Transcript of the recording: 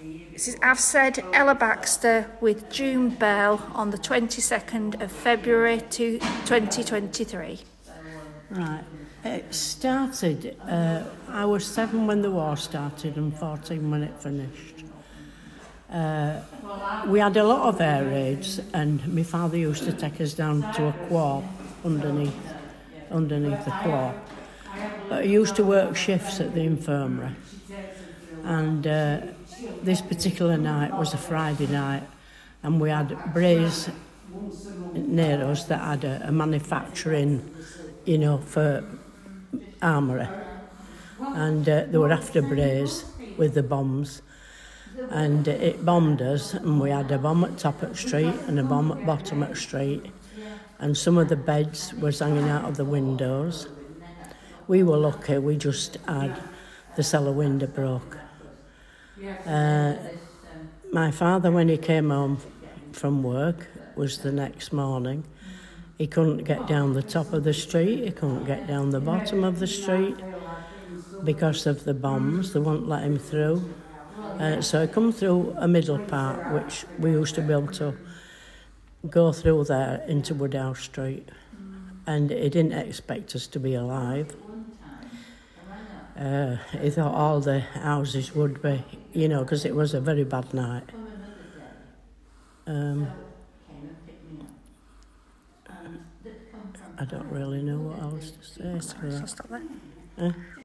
This is I've said Ella Baxter with June Bell on the 22nd of February 2023. Right. It started, I was 7 when the war started and 14 when it finished. We had a lot of air raids, and my father used to take us down to a quar underneath the quar. But he used to work shifts at the infirmary. And this particular night was a Friday night, and we had Braze near us that had a manufacturing, for armoury. And they were after Braze with the bombs. And it bombed us, and we had a bomb at top of the street and a bomb at bottom of the street. And some of the beds was hanging out of the windows. We were lucky, we just had the cellar window broke. My father, when he came home from work, was the next morning. He couldn't get down the top of the street, he couldn't get down the bottom of the street because of the bombs. They wouldn't let him through. So he come through a middle part, which we used to be able to go through there into Woodhouse Street. And he didn't expect us to be alive. He thought all the houses would be, because it was a very bad night. I don't really know what else to say. So stop there.